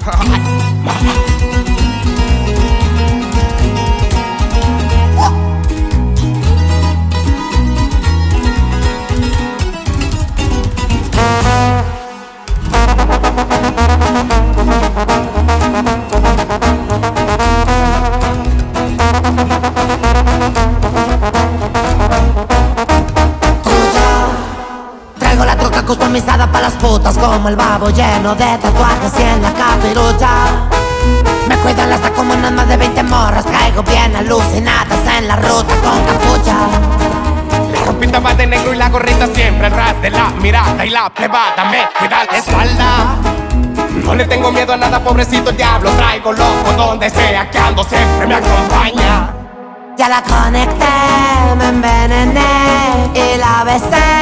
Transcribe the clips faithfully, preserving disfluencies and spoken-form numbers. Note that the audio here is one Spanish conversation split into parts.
Traigo la troca customizada para las putas, como el babo lleno de tatuajes y en la capirucha me cuidan hasta como unas más de veinte morras. Traigo bien alucinadas en la ruta con capucha. La ropita va de negro y la gorrita siempre al ras de la mirada, y la plebada me cuida la espalda. No le tengo miedo a nada, pobrecito el diablo. Traigo loco donde sea que ando, siempre me acompaña. Ya la conecté, me envenené y la besé.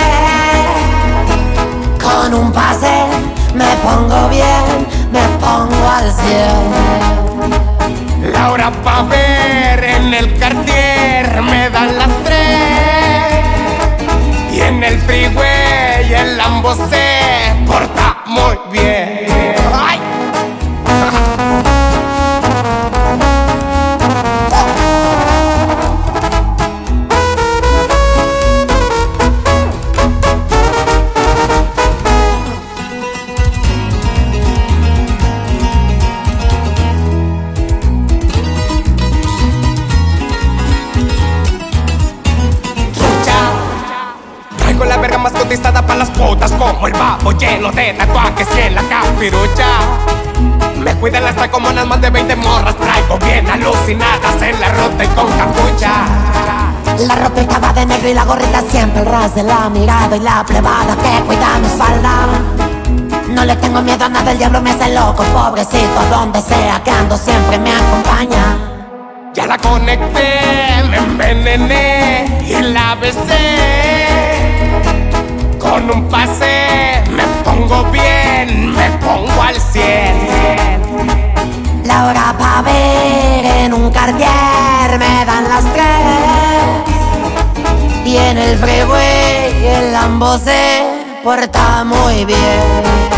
Con un pase me pongo bien, me pongo al cien. La hora pa' ver en el Cartier me dan las tres. Y en el freeway el Lambo se porta muy bien. ¡Ay! La verga más cotizada para las putas, como el babo lleno de tatuajes y en la capirucha me cuidan hasta como unas más de veinte morras. Traigo bien alucinadas en la ruta y con capucha. La ropita va de negro y la gorrita siempre al ras de la mirada, y la plebada que cuida mi falda. No le tengo miedo a nada, el diablo me hace loco, pobrecito, donde sea que ando siempre me acompaña. Ya la conecté, me envenené y la besé. Con un pase me pongo bien, me pongo al cien. La hora pa' ver en un Cartier me dan las tres. Y en el freeway el Lambo se porta muy bien.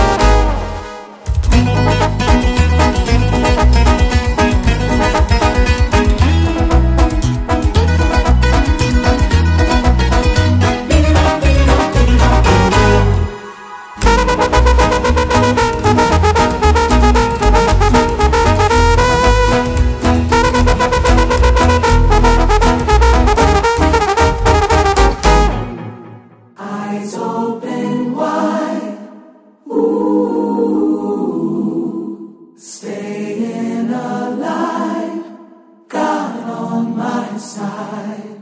Eyes open wide, ooh, staying alive, God on my side.